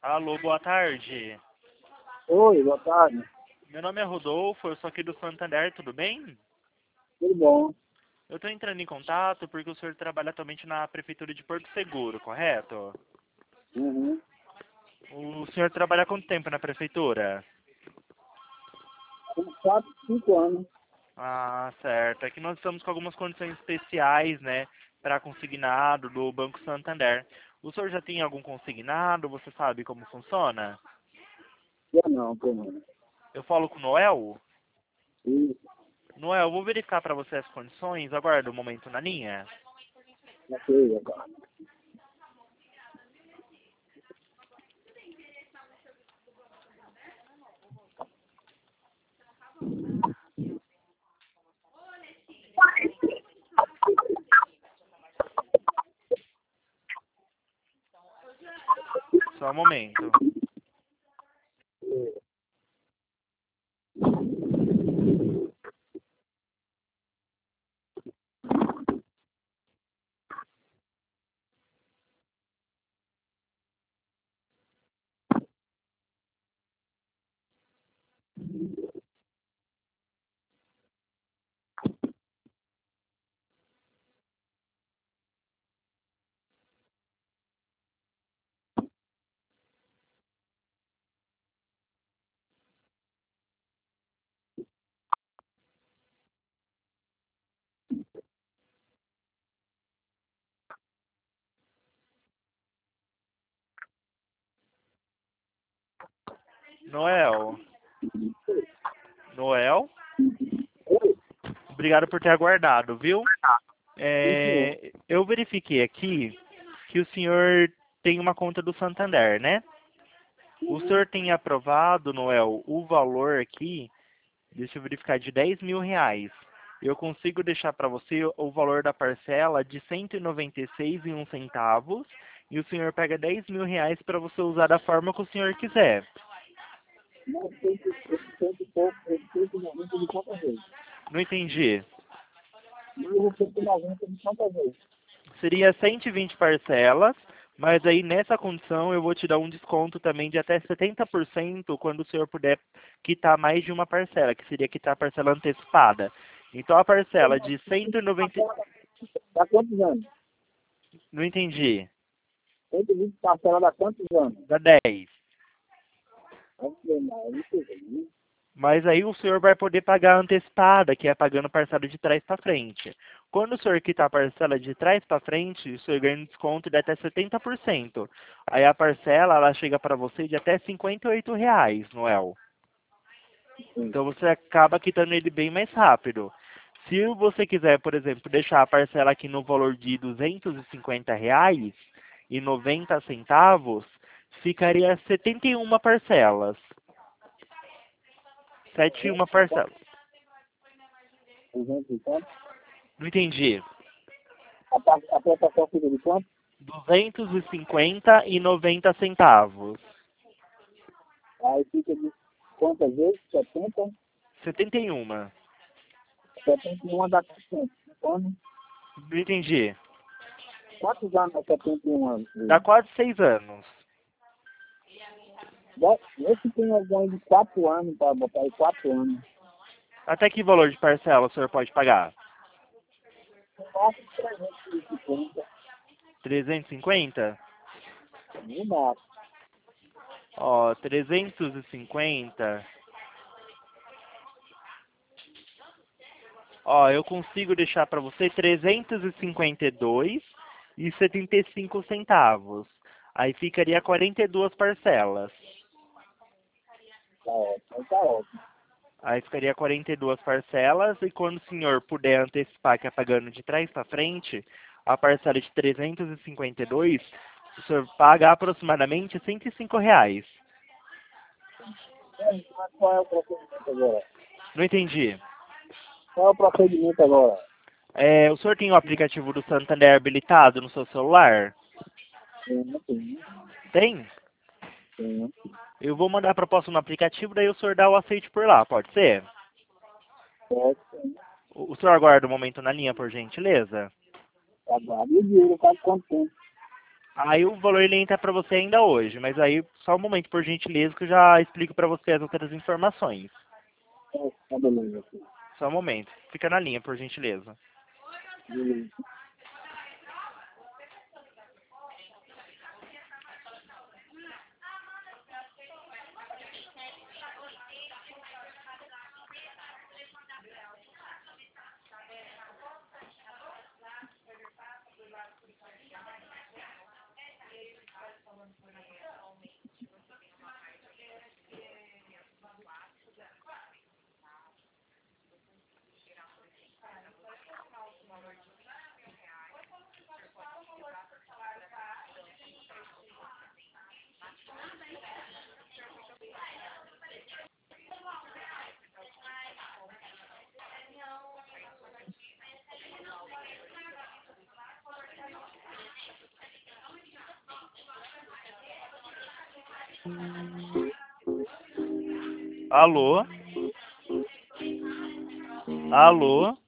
Alô, boa tarde. Oi, boa tarde. Meu nome é Rodolfo, eu sou aqui do Santander, tudo bem? Tudo bom? Eu estou entrando em contato porque o senhor trabalha atualmente na Prefeitura de Porto Seguro, correto? Uhum. O senhor trabalha há quanto tempo na Prefeitura? Com 4, 5 anos. Ah, certo. É que nós estamos com algumas condições especiais, né, para consignado do Banco Santander. O senhor já tem algum consignado? Você sabe como funciona? Eu não, tô não. Eu falo com o Noel? Isso, Noel, eu vou verificar para você as condições. Aguarda um momento na linha. ok, agora. Só um momento. Noel? Noel? Obrigado por ter aguardado, viu? Sim, senhor. Eu verifiquei aqui que o senhor tem uma conta do Santander, né? O senhor tem aprovado, Noel, o valor aqui, deixa eu verificar, de R$ 10.000. Eu consigo deixar para você o valor da parcela de R$ 196,01 e o senhor pega R$ 10.000 para você usar da forma que o senhor quiser. Não, cento e pouco, 190 de quantas vezes? Não entendi. Mais 190 de quantas vezes? Seria 120 parcelas, mas aí nessa condição eu vou te dar um desconto também de até 70% quando o senhor puder quitar mais de uma parcela, que seria quitar a parcela antecipada. Então a parcela de 190. Dá quantos anos? Não entendi. 120 parcela dá quantos anos? Dá 10. Vamos ver mais, isso aí. Mas aí o senhor vai poder pagar antecipada, que é pagando parcela de trás para frente. Quando o senhor quitar a parcela de trás para frente, o senhor ganha um desconto de até 70%. Aí a parcela, ela chega para você de até R$ 58, Noel. Sim. Então você acaba quitando ele bem mais rápido. Se você quiser, por exemplo, deixar a parcela aqui no valor de R$ 250,90, ficaria 71 parcelas. 71 parcelas. 200 e quanto? Não entendi. A prestação fica de quanto? R$ 250,90. Aí fica de quantas vezes? 70? 71. 71 dá 400. Quando? Não entendi. Quantos anos é 71 anos? Dá quase 6 anos. Vê se tem alguém de 4 anos para botar aí 4 anos. Até que valor de parcela o senhor pode pagar? Faço 350. 350? Não dá. Ó, 350. Ó, eu consigo deixar para você 352,75. Aí ficaria 42 parcelas. Tá ótimo. Tá ótimo. Aí ficaria 42 parcelas e quando o senhor puder antecipar, que é pagando de trás para frente, a parcela de 352, o senhor paga aproximadamente R$ 105. Mas qual é o procedimento agora? Não entendi. Qual é o procedimento agora? O senhor tem o aplicativo do Santander habilitado no seu celular? Tem. Tem? Tem. Eu vou mandar a proposta no aplicativo, daí o senhor dá o aceite por lá, pode ser? Pode ser. O senhor aguarda um momento na linha, por gentileza? Aguarde o dinheiro, faz quanto tempo? Aí o valor ele entra para você ainda hoje, mas aí só um momento, por gentileza, que eu já explico para você as outras informações. Tá beleza. Só um momento. Fica na linha, por gentileza. Beleza. Alô? Alô?